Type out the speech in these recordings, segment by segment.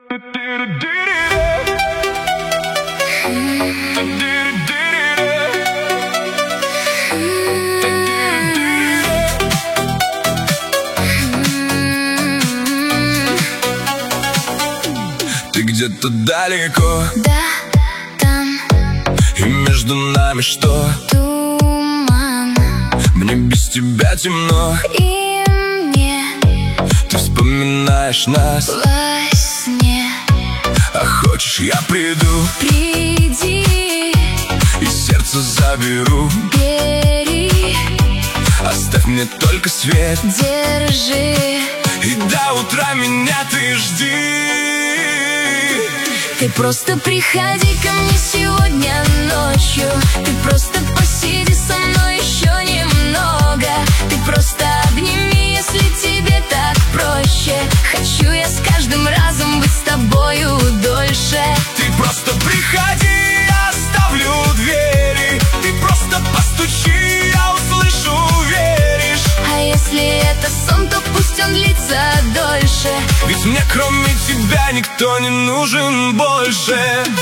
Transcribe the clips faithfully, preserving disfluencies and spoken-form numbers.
Ты где-то далеко, да, там и между нами что? туман. Мне без тебя темно, И мне ты вспоминаешь нас. во сне. А хочешь, я приду Приди, и сердце заберу. бери, Оставь мне только свет, держи. и до утра меня ты жди. Ты просто приходи ко мне сегодня ночью. Ты просто посиди со мной еще немного. Ты просто обними, если тебе так проще. Хочу я с каждым разом быть с тобою дольше. Ты просто приходи, я оставлю двери. Ты просто постучи, я услышу, веришь. А если это сон, то пусть он длится дольше. Ведь мне кроме тебя никто не нужен больше.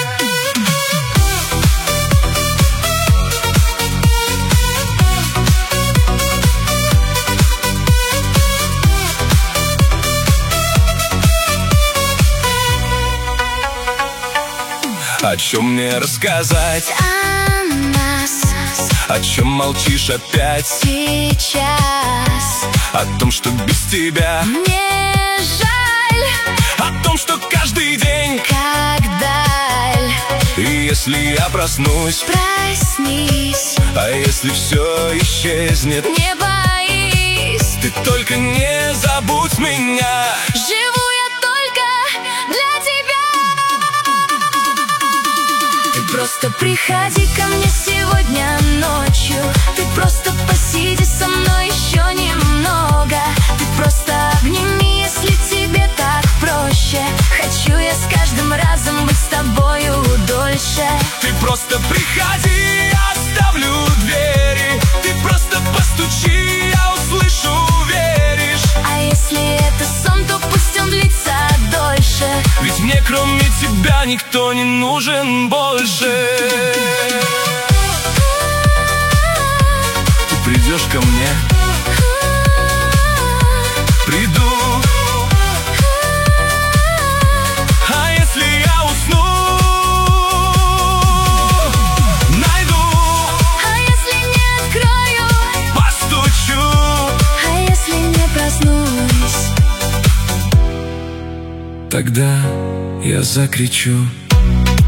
О чем мне рассказать? А нас О чем молчишь опять? сейчас О том, что без тебя. мне жаль, О том, что каждый день. как даль. И если я проснусь, Проснись, а если все исчезнет, не боись. ты только не забудь меня. Живу я только для тебя. Ты просто приходи ко мне сегодня ночью. Ты просто посиди со мной еще немного. Ты просто обними, если тебе так проще. Хочу я с каждым разом быть с тобою дольше. Ты просто приходи, я оставлю двери. Ты просто постучи, я услышу, веришь. А если это сон, то пусть он длится дольше. Ведь мне кроме тебя никто не нужен больше. Ты придешь ко мне? Приду. А если я усну, найду. А если не открою? Постучу. А если не проснусь? Тогда я закричу.